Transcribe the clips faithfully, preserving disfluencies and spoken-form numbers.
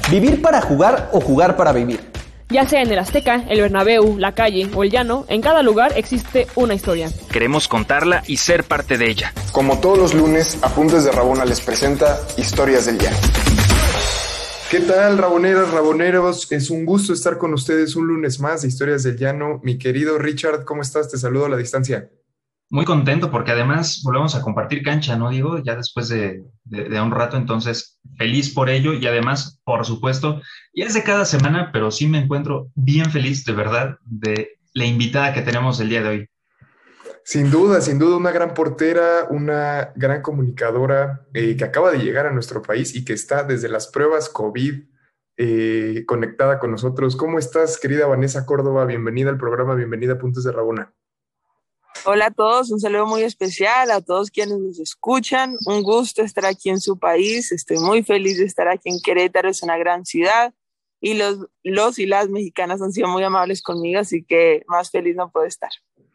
¿Vivir para jugar o jugar para vivir? Ya sea en el Azteca, el Bernabéu, la calle o el llano, en cada lugar existe una historia. Queremos contarla y ser parte de ella. Como todos los lunes, Apuntes de Rabona les presenta Historias del Llano. ¿Qué tal, raboneras, raboneros? Es un gusto estar con ustedes un lunes más de Historias del Llano. Mi querido Richard, ¿cómo estás? Te saludo a la distancia. Muy contento porque además volvemos a compartir cancha, ¿no, Diego? Ya después de, de, de un rato, entonces feliz por ello y además, por supuesto, ya es de cada semana, pero sí me encuentro bien feliz, de verdad, de la invitada que tenemos el día de hoy. Sin duda, sin duda, una gran portera, una gran comunicadora eh, que acaba de llegar a nuestro país y que está desde las pruebas COVID eh, conectada con nosotros. ¿Cómo estás, querida Vanessa Córdoba? Bienvenida al programa, bienvenida a Puntos de Rabona. Hola a todos, un saludo muy especial a todos quienes nos escuchan. Un gusto estar aquí en su país. Estoy muy feliz de estar aquí en Querétaro, es una gran ciudad y los, los y las mexicanas han sido muy amables conmigo, así que más feliz no puedo estar.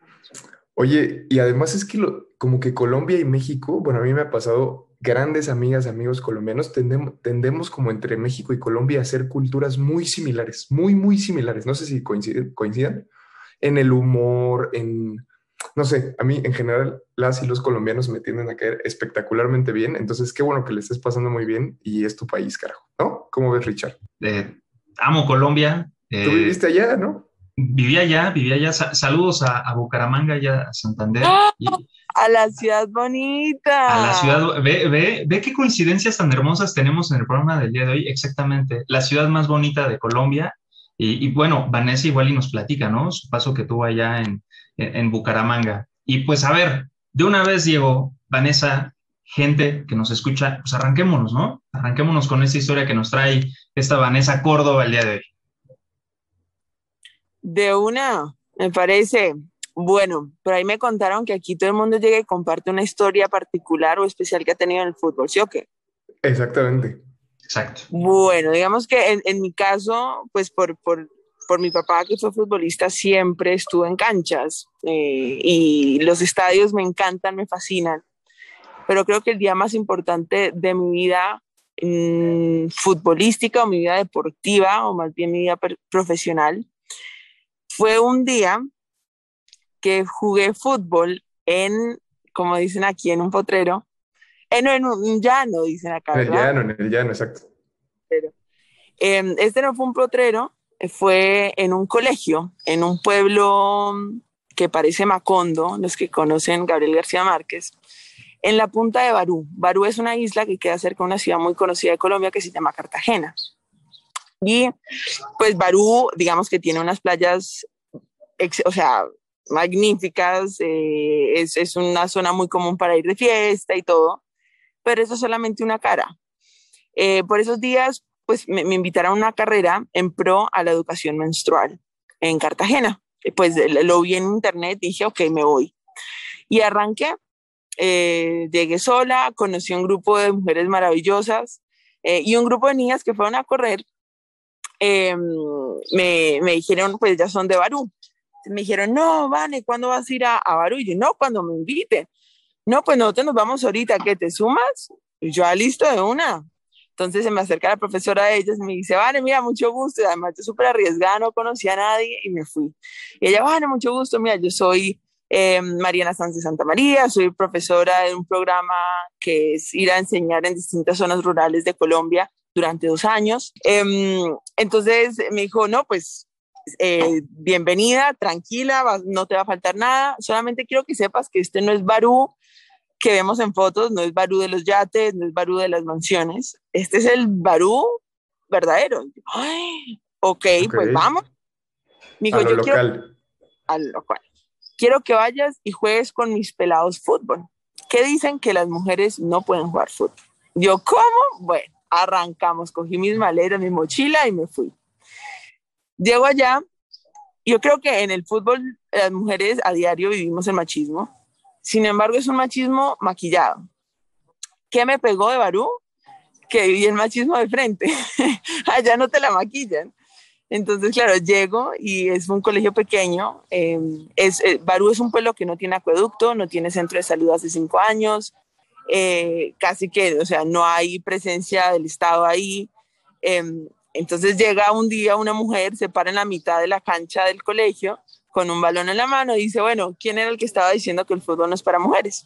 Oye, y además es que lo, como que Colombia y México, bueno, a mí me ha pasado, grandes amigas, amigos colombianos, tendemos, tendemos como entre México y Colombia a hacer culturas muy similares, muy, muy similares. No sé si coinciden, coincidan en el humor, en... No sé, a mí en general las y los colombianos me tienden a caer espectacularmente bien, entonces qué bueno que le estés pasando muy bien y es tu país, carajo, ¿no? ¿Cómo ves, Richard? Eh, amo Colombia. Eh, Tú viviste allá, ¿no? Viví allá, viví allá. Sa- saludos a, a Bucaramanga y a Santander. ¡Ah! Y A la ciudad bonita. a la ciudad, ve, ve, ve qué coincidencias tan hermosas tenemos en el programa del día de hoy. Exactamente, la ciudad más bonita de Colombia. Y, y bueno, Vanessa igual y nos platica, ¿no? Su paso que tuvo allá en, en, en Bucaramanga. Y pues a ver, de una vez, Diego, Vanessa, gente que nos escucha, pues arranquémonos, ¿no? Arranquémonos con esta historia que nos trae esta Vanessa Córdoba el día de hoy. De una, me parece. Bueno, por ahí me contaron que aquí todo el mundo llega y comparte una historia particular o especial que ha tenido en el fútbol, ¿sí o qué? Exactamente. Exacto. Bueno, digamos que en, en mi caso, pues por, por, por mi papá que fue futbolista, siempre estuve en canchas eh, y los estadios me encantan, me fascinan, pero creo que el día más importante de mi vida mmm, futbolística o mi vida deportiva, o más bien mi vida per- profesional, fue un día que jugué fútbol en, como dicen aquí, en un potrero, en, en un llano, dicen acá, En el ¿verdad? llano, en el llano, exacto. Pero, eh, este no fue un potrero, fue en un colegio, en un pueblo que parece Macondo, los que conocen Gabriel García Márquez, en la punta de Barú. Barú es una isla que queda cerca de una ciudad muy conocida de Colombia que se llama Cartagena. Y pues Barú, digamos que tiene unas playas, ex, o sea, magníficas, eh, es, es una zona muy común para ir de fiesta y todo, pero eso es solamente una cara. Eh, por esos días, pues me, me invitaron a una carrera en pro a la educación menstrual en Cartagena. Pues lo vi en internet y dije, ok, me voy. Y arranqué, eh, llegué sola, conocí un grupo de mujeres maravillosas eh, y un grupo de niñas que fueron a correr. Eh, me, me dijeron, pues ya son de Barú. Me dijeron, no, Vane, ¿cuándo vas a ir a, a Barú? Y yo, no, cuando me inviten. No, pues nosotros nos vamos ahorita, ¿qué te sumas? Y yo, ah, listo, de una. Entonces se me acerca la profesora de ellas y me dice, Vane, mira, mucho gusto. Y además yo súper arriesgada, no conocía a nadie y me fui. Y ella, Vane, mucho gusto, mira, yo soy eh, Mariana Sanz de Santa María, soy profesora de un programa que es ir a enseñar en distintas zonas rurales de Colombia durante dos años. Eh, entonces me dijo, no, pues eh, bienvenida, tranquila, va, no te va a faltar nada, solamente quiero que sepas que este no es Barú que vemos en fotos, no es Barú de los yates, no es Barú de las mansiones, este es el Barú verdadero. Ay, ok, Ok. pues vamos. Me dijo, A lo yo quiero, local. a lo local, quiero que vayas y juegues con mis pelados fútbol. ¿Qué dicen? Que las mujeres no pueden jugar fútbol. Yo, ¿cómo? Bueno, arrancamos, cogí mis maletas, mi mochila y me fui. Llego allá, yo creo que en el fútbol las mujeres a diario vivimos el machismo, sin embargo es un machismo maquillado. ¿Qué me pegó de Barú? Que viví el machismo de frente, allá no te la maquillan. Entonces, claro, llego y es un colegio pequeño, eh, es, eh, Barú es un pueblo que no tiene acueducto, no tiene centro de salud hace cinco años, eh, casi que, o sea, no hay presencia del Estado ahí, eh, Entonces llega un día una mujer, se para en la mitad de la cancha del colegio con un balón en la mano y dice, bueno, ¿quién era el que estaba diciendo que el fútbol no es para mujeres?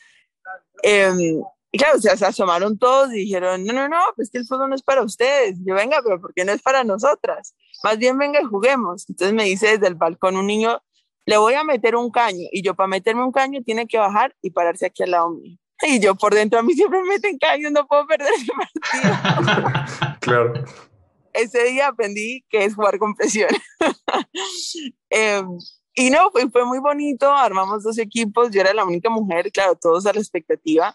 Eh, y claro, o sea, se asomaron todos y dijeron, no, no, no, pues que el fútbol no es para ustedes. Yo, venga, pero ¿por qué no es para nosotras? Más bien venga y juguemos. Entonces me dice desde el balcón un niño, le voy a meter un caño. Y yo, para meterme un caño, tiene que bajar y pararse aquí al lado mío. Y yo por dentro, a mí siempre me meten caños, no puedo perder ese partido. Claro. Ese día aprendí que es jugar con presión. eh, y no, fue, fue muy bonito, armamos dos equipos, yo era la única mujer, claro, todos a la expectativa,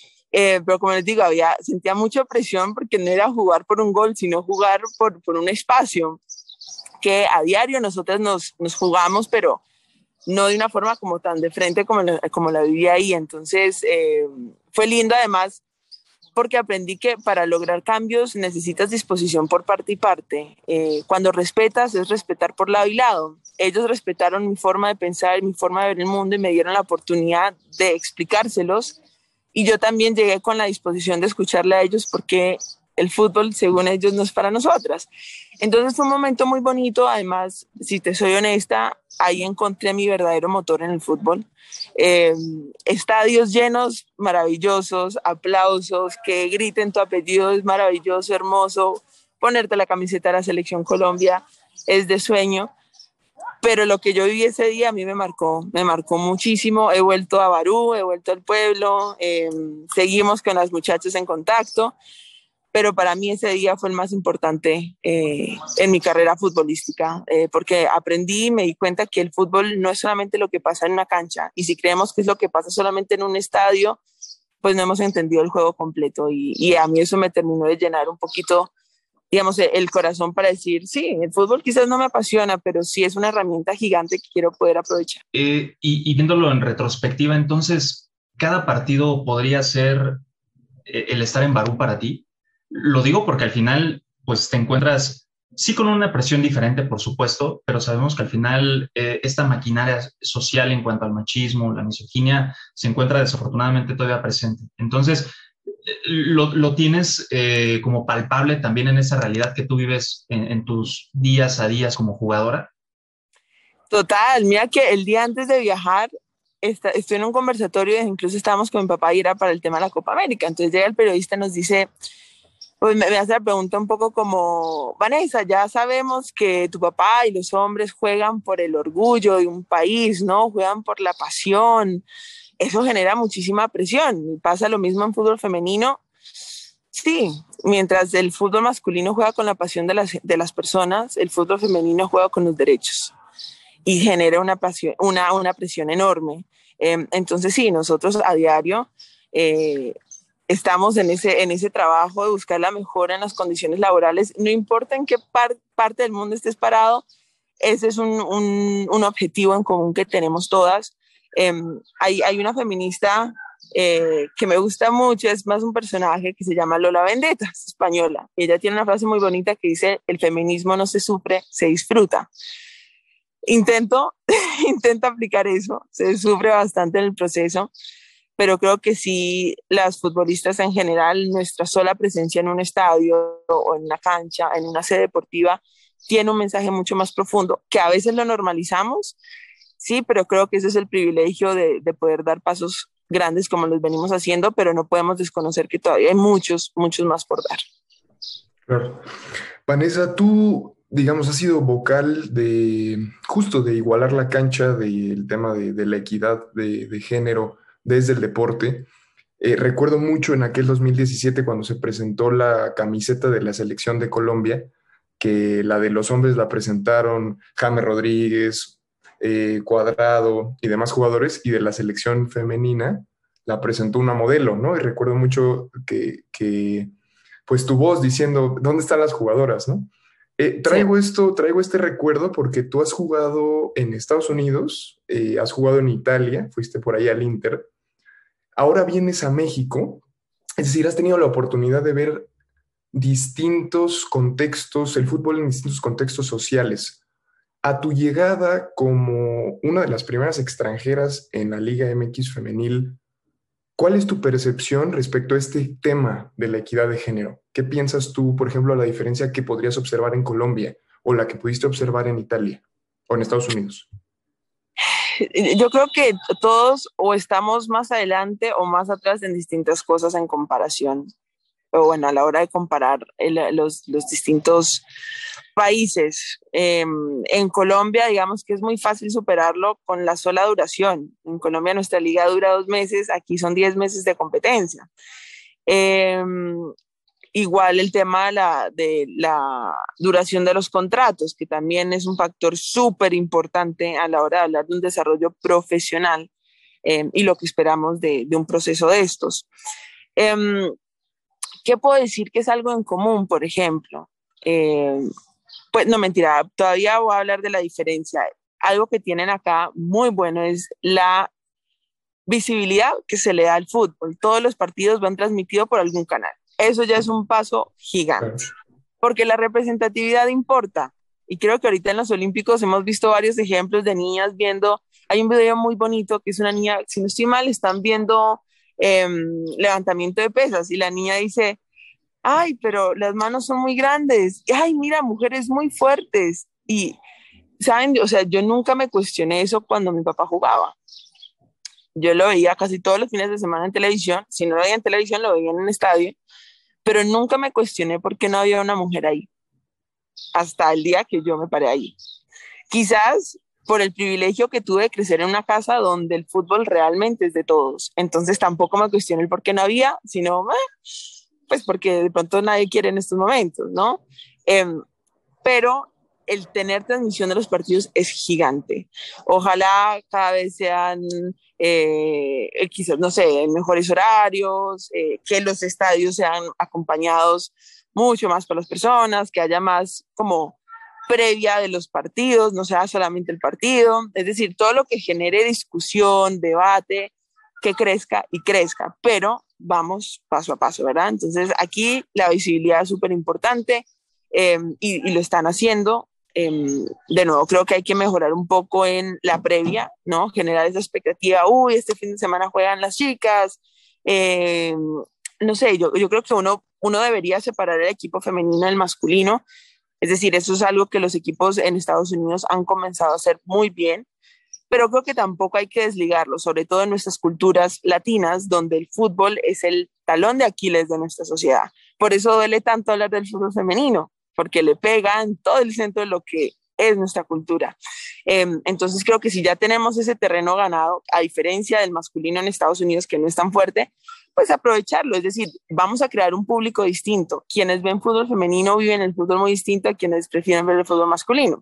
eh, pero como les digo, había, sentía mucha presión porque no era jugar por un gol, sino jugar por, por un espacio, que a diario nosotros nos, nos jugamos, pero no de una forma como tan de frente como la, como la vivía ahí. Entonces eh, fue lindo además, porque aprendí que para lograr cambios necesitas disposición por parte y parte. Eh, cuando respetas, es respetar por lado y lado. Ellos respetaron mi forma de pensar, mi forma de ver el mundo y me dieron la oportunidad de explicárselos. Y yo también llegué con la disposición de escucharle a ellos porque el fútbol, según ellos, no es para nosotras. Entonces fue un momento muy bonito. Además, si te soy honesta, ahí encontré mi verdadero motor en el fútbol. Eh, estadios llenos, maravillosos, aplausos, que griten tu apellido es maravilloso, hermoso, ponerte la camiseta de la Selección Colombia es de sueño, pero lo que yo viví ese día a mí me marcó, me marcó muchísimo. He vuelto a Barú, he vuelto al pueblo, eh, seguimos con las muchachas en contacto, pero para mí ese día fue el más importante eh, en mi carrera futbolística, eh, porque aprendí y me di cuenta que el fútbol no es solamente lo que pasa en una cancha, y si creemos que es lo que pasa solamente en un estadio, pues no hemos entendido el juego completo, y, y a mí eso me terminó de llenar un poquito, digamos, el corazón para decir, sí, el fútbol quizás no me apasiona, pero sí es una herramienta gigante que quiero poder aprovechar. Eh, y, y viéndolo en retrospectiva, entonces, ¿cada partido podría ser eh, el estar en Barú para ti? Lo digo porque al final, pues te encuentras, sí con una presión diferente, por supuesto, pero sabemos que al final eh, esta maquinaria social en cuanto al machismo, la misoginia, se encuentra desafortunadamente todavía presente. Entonces, eh, lo, lo tienes eh, como palpable también en esa realidad que tú vives en, en tus días a días como jugadora. Total, mira que el día antes de viajar, Está, estoy en un conversatorio, incluso estábamos con mi papá y era para el tema de la Copa América. Entonces llega el periodista y nos dice, pues me, me hace la pregunta un poco como, Vanessa, ya sabemos que tu papá y los hombres juegan por el orgullo de un país, ¿no? Juegan por la pasión. Eso genera muchísima presión. Pasa lo mismo en fútbol femenino. Sí, mientras el fútbol masculino juega con la pasión de las, de las personas, el fútbol femenino juega con los derechos. Y genera una, pasión, una, una presión enorme. Eh, entonces sí, nosotros a diario eh, estamos en ese, en ese trabajo de buscar la mejora en las condiciones laborales, no importa en qué par, parte del mundo estés parado, ese es un, un, un objetivo en común que tenemos todas. Eh, hay, hay una feminista eh, que me gusta mucho, es más un personaje que se llama Lola Vendetta, es española. Ella tiene una frase muy bonita que dice, el feminismo no se sufre, se disfruta. Intento, intento aplicar eso, se sufre bastante en el proceso, pero creo que sí, las futbolistas en general, nuestra sola presencia en un estadio o en una cancha, en una sede deportiva, tiene un mensaje mucho más profundo, que a veces lo normalizamos, sí, pero creo que ese es el privilegio de, de poder dar pasos grandes como los venimos haciendo, pero no podemos desconocer que todavía hay muchos, muchos más por dar. Claro. Vanessa, tú, digamos, has sido vocal de justo de igualar la cancha del tema de, de la equidad de, de género desde el deporte. Eh, recuerdo mucho en aquel dos mil diecisiete cuando se presentó la camiseta de la selección de Colombia, que la de los hombres la presentaron James Rodríguez, eh, Cuadrado y demás jugadores, y de la selección femenina la presentó una modelo, ¿no? Y recuerdo mucho que, que pues tu voz diciendo, ¿dónde están las jugadoras, no? Eh, traigo sí. esto, traigo este recuerdo porque tú has jugado en Estados Unidos, eh, has jugado en Italia, fuiste por ahí al Inter, ahora vienes a México, es decir, has tenido la oportunidad de ver distintos contextos, el fútbol en distintos contextos sociales. A tu llegada como una de las primeras extranjeras en la Liga M X femenil, ¿cuál es tu percepción respecto a este tema de la equidad de género? ¿qué piensas tú, por ejemplo, la diferencia que podrías observar en Colombia o la que pudiste observar en Italia o en Estados Unidos? Yo creo que todos o estamos más adelante o más atrás en distintas cosas en comparación, o bueno, a la hora de comparar el, los, los distintos países. Eh, en Colombia, digamos que es muy fácil superarlo con la sola duración. En Colombia nuestra liga dura dos meses, aquí son diez meses de competencia. Eh, Igual el tema de la, de la duración de los contratos, que también es un factor súper importante a la hora de hablar de un desarrollo profesional eh, y lo que esperamos de, de un proceso de estos. Eh, ¿Qué puedo decir que es algo en común, por ejemplo? Eh, pues no, mentira, todavía voy a hablar de la diferencia. Algo que tienen acá muy bueno es la visibilidad que se le da al fútbol. Todos los partidos van transmitidos por algún canal. Eso ya es un paso gigante, porque la representatividad importa. Y creo que ahorita en los Olímpicos hemos visto varios ejemplos de niñas viendo, hay un video muy bonito que es una niña, si no estoy mal, están viendo eh, levantamiento de pesas y la niña dice, ay, pero las manos son muy grandes, ay, mira, mujeres muy fuertes. Y, ¿saben? O sea, yo nunca me cuestioné eso cuando mi papá jugaba. Yo lo veía casi todos los fines de semana en televisión, si no lo veía en televisión, lo veía en un estadio, pero nunca me cuestioné por qué no había una mujer ahí, hasta el día que yo me paré ahí. Quizás por el privilegio que tuve de crecer en una casa donde el fútbol realmente es de todos, entonces tampoco me cuestioné el por qué no había, sino, eh, pues porque de pronto nadie quiere en estos momentos, ¿no? Eh, pero el tener transmisión de los partidos es gigante. Ojalá cada vez sean, eh, quizás, no sé, en mejores horarios, eh, que los estadios sean acompañados mucho más por las personas, que haya más como previa de los partidos, no sea solamente el partido. Es decir, todo lo que genere discusión, debate, que crezca y crezca, pero vamos paso a paso, ¿verdad? Entonces aquí la visibilidad es súper importante eh, y, y lo están haciendo. Eh, de nuevo, creo que hay que mejorar un poco en la previa, ¿no? Generar esa expectativa, uy, este fin de semana juegan las chicas, eh, no sé, yo, yo creo que uno, uno debería separar el equipo femenino del masculino, es decir, eso es algo que los equipos en Estados Unidos han comenzado a hacer muy bien, pero creo que tampoco hay que desligarlo, sobre todo en nuestras culturas latinas, donde el fútbol es el talón de Aquiles de nuestra sociedad. Por eso duele tanto hablar del fútbol femenino, porque le pega en todo el centro de lo que es nuestra cultura. Eh, entonces creo que si ya tenemos ese terreno ganado, a diferencia del masculino en Estados Unidos, que no es tan fuerte, pues aprovecharlo, es decir, vamos a crear un público distinto. Quienes ven fútbol femenino viven el fútbol muy distinto a quienes prefieren ver el fútbol masculino.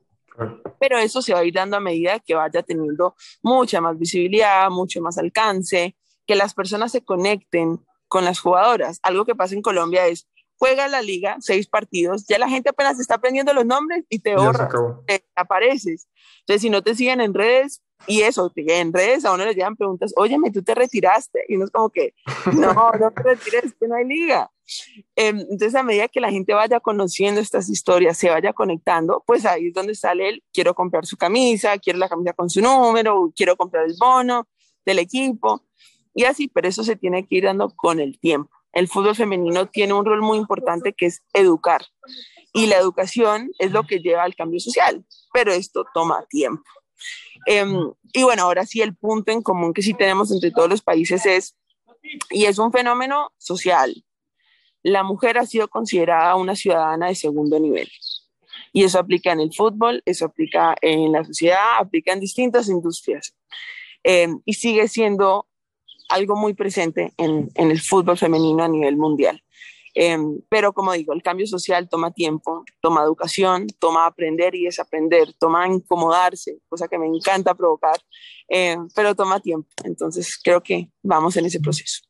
Pero eso se va a ir dando a medida que vaya teniendo mucha más visibilidad, mucho más alcance, que las personas se conecten con las jugadoras. Algo que pasa en Colombia es, juega la liga, seis partidos, ya la gente apenas está aprendiendo los nombres y te borras, te apareces. Entonces, si no te siguen en redes, y eso, te en redes a uno le llegan preguntas, óyeme, ¿tú te retiraste? Y uno es como que, no, no te retires, que no hay liga. Eh, entonces, a medida que la gente vaya conociendo estas historias, se vaya conectando, pues ahí es donde sale el, quiero comprar su camisa, quiero la camisa con su número, quiero comprar el bono del equipo, y así, pero eso se tiene que ir dando con el tiempo. El fútbol femenino tiene un rol muy importante que es educar, y la educación es lo que lleva al cambio social, pero esto toma tiempo. Eh, y bueno, ahora sí el punto en común que sí tenemos entre todos los países es, y es un fenómeno social, la mujer ha sido considerada una ciudadana de segundo nivel, y eso aplica en el fútbol, eso aplica en la sociedad, aplica en distintas industrias, eh, y sigue siendo algo muy presente en, en el fútbol femenino a nivel mundial. Eh, pero como digo, el cambio social toma tiempo, toma educación, toma aprender y desaprender, toma incomodarse, cosa que me encanta provocar, eh, pero toma tiempo. Entonces creo que vamos en ese proceso.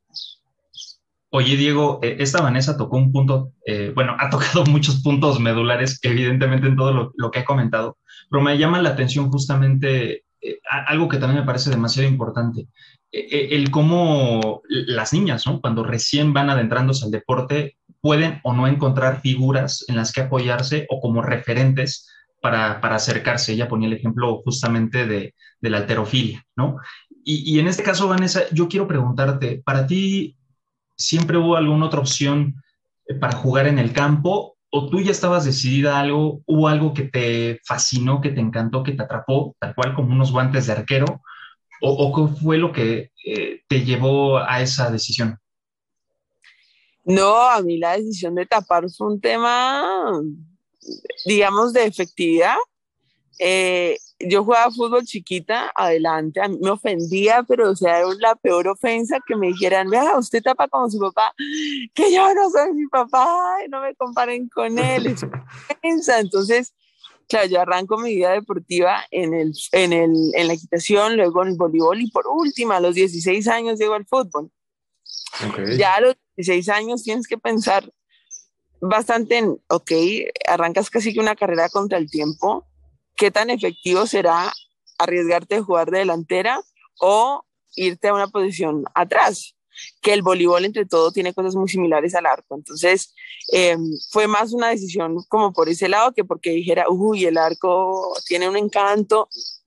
Oye, Diego, eh, esta Vanessa tocó un punto, eh, bueno, ha tocado muchos puntos medulares, evidentemente en todo lo, lo que ha comentado, pero me llama la atención justamente eh, algo que también me parece demasiado importante. El cómo las niñas, ¿no? Cuando recién van adentrándose al deporte, pueden o no encontrar figuras en las que apoyarse o como referentes para, para acercarse. Ella ponía el ejemplo justamente de, de la halterofilia, ¿no? Y, y en este caso, Vanessa, yo quiero preguntarte, ¿para ti siempre hubo alguna otra opción eh, para jugar en el campo, o tú ya estabas decidida a algo, hubo algo que te fascinó, que te encantó, que te atrapó, tal cual como unos guantes de arquero, o, o qué fue lo que eh, te llevó a esa decisión? No, a mí la decisión de tapar fue un tema, digamos, de efectividad. Eh, yo jugaba fútbol chiquita, adelante, a mí me ofendía, pero o sea, era la peor ofensa que me dijeran, vea, usted tapa como su papá, que yo no soy mi papá, y no me comparen con él, es una ofensa. Entonces, claro, yo arranco mi vida deportiva en, el, en, el, en la equitación, luego en el voleibol y por última, a los dieciséis años llego al fútbol. Ok. Ya a los dieciséis años tienes que pensar bastante en, ok, arrancas casi que una carrera contra el tiempo. ¿Qué tan efectivo será arriesgarte a jugar de delantera o irte a una posición atrás? Que el voleibol, entre todo, tiene cosas muy similares al arco. Entonces, eh, fue más una decisión como por ese lado que porque dijera, uy, el arco tiene un encanto.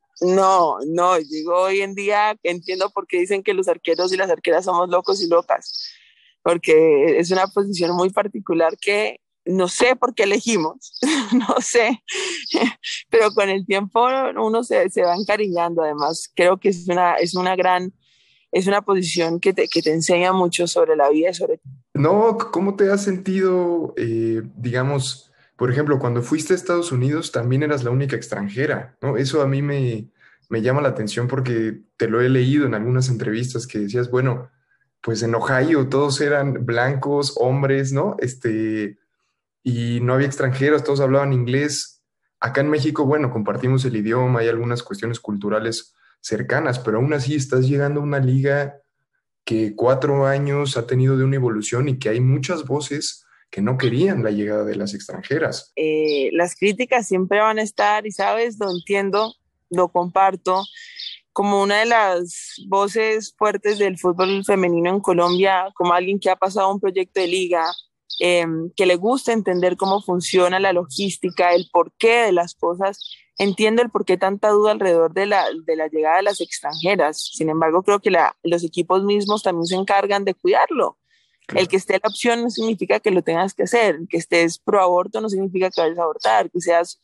No, no, digo, hoy en día entiendo por qué dicen que los arqueros y las arqueras somos locos y locas, porque es una posición muy particular que no sé por qué elegimos, no sé, pero con el tiempo uno se, se va encariñando. Además, creo que es una, es una gran, es una posición que te, que te enseña mucho sobre la vida y sobre ti. No, ¿cómo te has sentido, eh, digamos, por ejemplo, cuando fuiste a Estados Unidos también eras la única extranjera, ¿no? Eso a mí me, me llama la atención porque te lo he leído en algunas entrevistas que decías, bueno, pues en Ohio todos eran blancos, hombres, ¿no? Este, y no había extranjeros, todos hablaban inglés. Acá en México, bueno, compartimos el idioma, hay algunas cuestiones culturales cercanas, pero aún así estás llegando a una liga que cuatro años ha tenido de una evolución y que hay muchas voces que no querían la llegada de las extranjeras. Eh, las críticas siempre van a estar y, ¿sabes? Lo entiendo, lo comparto. Como una de las voces fuertes del fútbol femenino en Colombia, como alguien que ha pasado un proyecto de liga, eh, que le gusta entender cómo funciona la logística, el porqué de las cosas, entiendo el porqué tanta duda alrededor de la, de la llegada de las extranjeras. Sin embargo, creo que la, los equipos mismos también se encargan de cuidarlo. Claro. El que esté la opción no significa que lo tengas que hacer, el que estés pro aborto no significa que vayas a abortar, que seas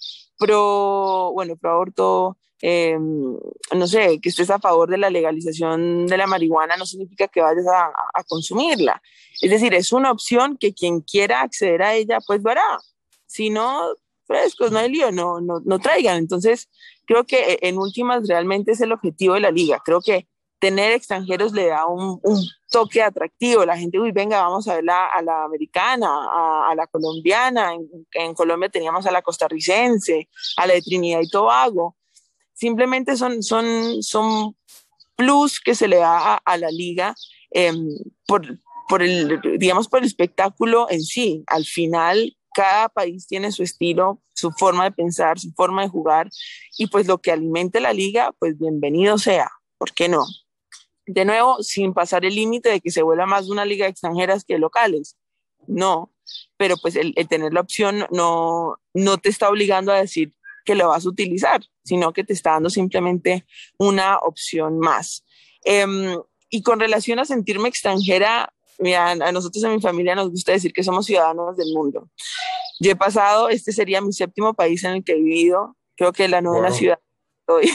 pro, bueno, pro aborto, eh, no sé, que estés a favor de la legalización de la marihuana no significa que vayas a, a consumirla. Es decir, es una opción que quien quiera acceder a ella, pues lo hará. Si no, frescos, no hay lío, no, no, no traigan. Entonces, creo que en últimas realmente es el objetivo de la liga. Creo que tener extranjeros le da un, un toque atractivo. La gente, uy, venga, vamos a ver la, a la americana, a, a la colombiana. En, en Colombia teníamos a la costarricense, a la de Trinidad y Tobago. Simplemente son, son, son plus que se le da a, a la liga eh, por, por el, digamos, por el espectáculo en sí. Al final, cada país tiene su estilo, su forma de pensar, su forma de jugar, y pues lo que alimente la liga, pues bienvenido sea. ¿Por qué no? De nuevo, sin pasar el límite de que se vuelva más una liga de extranjeras que locales. No, pero pues el, el tener la opción no, no te está obligando a decir que lo vas a utilizar, sino que te está dando simplemente una opción más. Eh, y con relación a sentirme extranjera, mira, a nosotros en mi familia nos gusta decir que somos ciudadanos del mundo. Yo he pasado, este sería mi séptimo país en el que he vivido, creo que la novena Wow. ciudad hoy.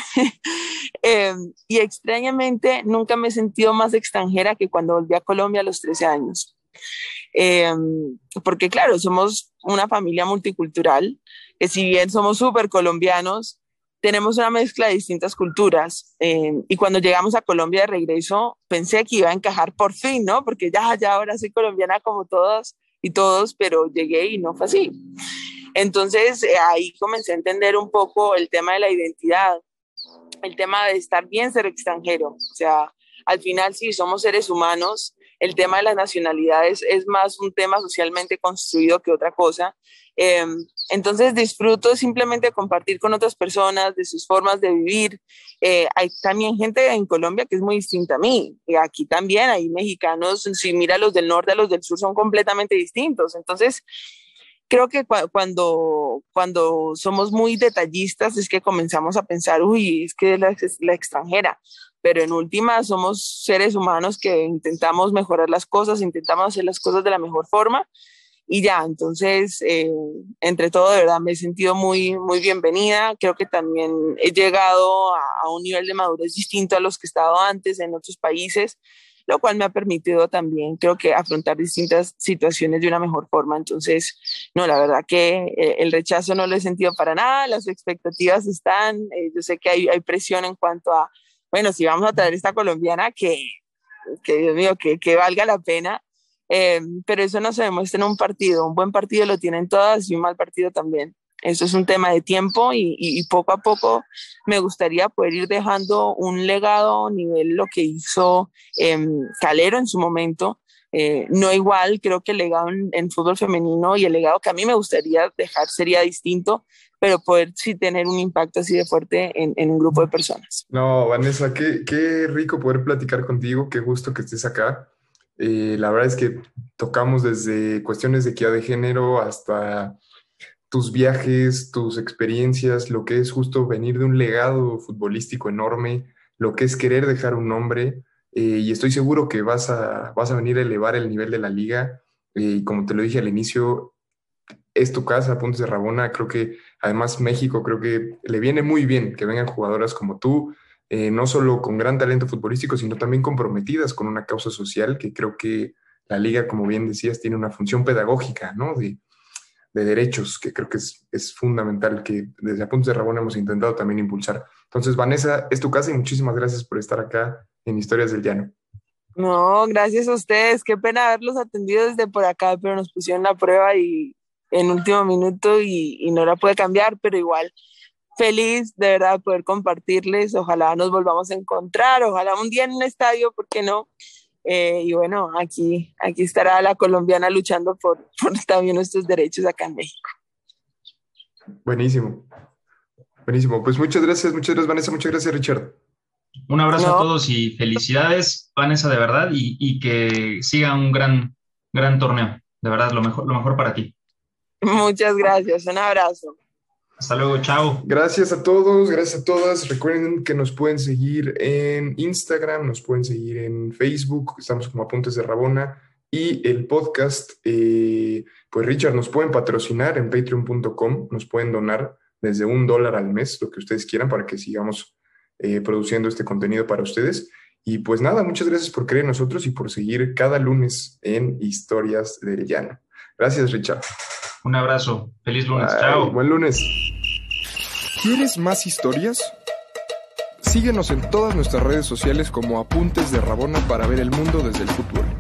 eh, y extrañamente nunca me he sentido más extranjera que cuando volví a Colombia a los trece años. Eh, porque claro, somos una familia multicultural, que si bien somos súper colombianos, tenemos una mezcla de distintas culturas. Eh, y cuando llegamos a Colombia de regreso, pensé que iba a encajar por fin, ¿no? Porque ya, ya ahora soy colombiana como todas y todos, pero llegué y no fue así. Entonces eh, ahí comencé a entender un poco el tema de la identidad, el tema de estar bien ser extranjero. O sea, al final sí, somos seres humanos. El tema de las nacionalidades es más un tema socialmente construido que otra cosa. Eh, entonces disfruto simplemente compartir con otras personas de sus formas de vivir. Eh, hay también gente en Colombia que es muy distinta a mí. Y aquí también hay mexicanos, si mira los del norte a los del sur son completamente distintos. Entonces creo que cu- cuando, cuando somos muy detallistas es que comenzamos a pensar, uy, es que la, la extranjera. Pero en última somos seres humanos que intentamos mejorar las cosas, intentamos hacer las cosas de la mejor forma y ya, entonces, eh, entre todo, de verdad, me he sentido muy, muy bienvenida. Creo que también he llegado a, a un nivel de madurez distinto a los que he estado antes en otros países, lo cual me ha permitido también, creo que, afrontar distintas situaciones de una mejor forma. Entonces, no, la verdad que eh, el rechazo no lo he sentido para nada, las expectativas están, eh, yo sé que hay, hay presión en cuanto a, bueno, si vamos a traer esta colombiana, que, que Dios mío, que, que valga la pena. Eh, pero eso no se demuestra en un partido. Un buen partido lo tienen todas y un mal partido también. Eso es un tema de tiempo y, y, y poco a poco me gustaría poder ir dejando un legado a nivel lo que hizo eh, Calero en su momento. Eh, no igual, creo que el legado en, en fútbol femenino y el legado que a mí me gustaría dejar sería distinto, pero poder sí tener un impacto así de fuerte en, en un grupo de personas. No, Vanessa, qué, qué rico poder platicar contigo, qué gusto que estés acá. Eh, la verdad es que tocamos desde cuestiones de equidad de género hasta tus viajes, tus experiencias, lo que es justo venir de un legado futbolístico enorme, lo que es querer dejar un nombre, eh, y estoy seguro que vas a, vas a venir a elevar el nivel de la liga, eh, y como te lo dije al inicio, es tu casa, Apuntes de Rabona. Creo que además México, creo que le viene muy bien que vengan jugadoras como tú, Eh, no solo con gran talento futbolístico, sino también comprometidas con una causa social, que creo que la liga, como bien decías, tiene una función pedagógica, ¿no? De, de derechos, que creo que es, es fundamental, que desde Apuntes de Rabona hemos intentado también impulsar. Entonces, Vanessa, es tu casa y muchísimas gracias por estar acá en Historias del Llano. No, gracias a ustedes. Qué pena haberlos atendido desde por acá, pero nos pusieron la prueba y en último minuto y, y no la pude cambiar, pero igual feliz de verdad de poder compartirles. Ojalá nos volvamos a encontrar, ojalá un día en un estadio, ¿por qué no? Eh, y bueno, aquí, aquí estará la colombiana luchando por, por también nuestros derechos acá en México. Buenísimo, buenísimo. Pues muchas gracias, muchas gracias, Vanessa, muchas gracias, Richard. Un abrazo No. a todos y felicidades, Vanessa, de verdad, y, y que siga un gran, gran torneo. De verdad, lo mejor, lo mejor para ti. Muchas gracias, un abrazo. Hasta luego, chao. Gracias a todos, gracias a todas. Recuerden que nos pueden seguir en Instagram, nos pueden seguir en Facebook, estamos como Apuntes de Rabona, y el podcast, eh, pues Richard, nos pueden patrocinar en patreon punto com, nos pueden donar desde un dólar al mes, lo que ustedes quieran, para que sigamos eh, produciendo este contenido para ustedes. Y pues nada, muchas gracias por creer en nosotros y por seguir cada lunes en Historias del Llano. Gracias, Richard. Un abrazo. Feliz lunes. Bye. Chao. Buen lunes. ¿Quieres más historias? Síguenos en todas nuestras redes sociales como Apuntes de Rabona para ver el mundo desde el fútbol.